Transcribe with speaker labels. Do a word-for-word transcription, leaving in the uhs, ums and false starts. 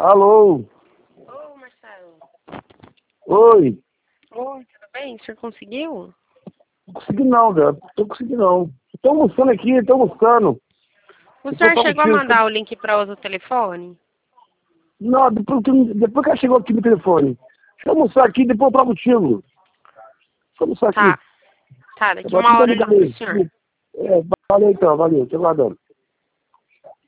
Speaker 1: Alô?
Speaker 2: Ô, Marcelo.
Speaker 1: Oi?
Speaker 2: Oi, tudo bem? O senhor conseguiu?
Speaker 1: Não consegui não, velho. Tô conseguindo não. Tô almoçando aqui, tô almoçando.
Speaker 2: O
Speaker 1: Depois
Speaker 2: senhor
Speaker 1: eu falo
Speaker 2: chegou a
Speaker 1: contigo.
Speaker 2: mandar o link para uso do telefone?
Speaker 1: Não, depois, que- depois que ela chegou aqui no telefone. Deixa eu almoçar aqui, depois eu falo contigo. Deixa eu almoçar aqui.
Speaker 2: Tá. Tá, daqui
Speaker 1: Agora tu
Speaker 2: uma
Speaker 1: tá
Speaker 2: hora eu
Speaker 1: ligado
Speaker 2: ligo pro
Speaker 1: aí.
Speaker 2: senhor.
Speaker 1: É, valeu então, valeu. Tô aguardando.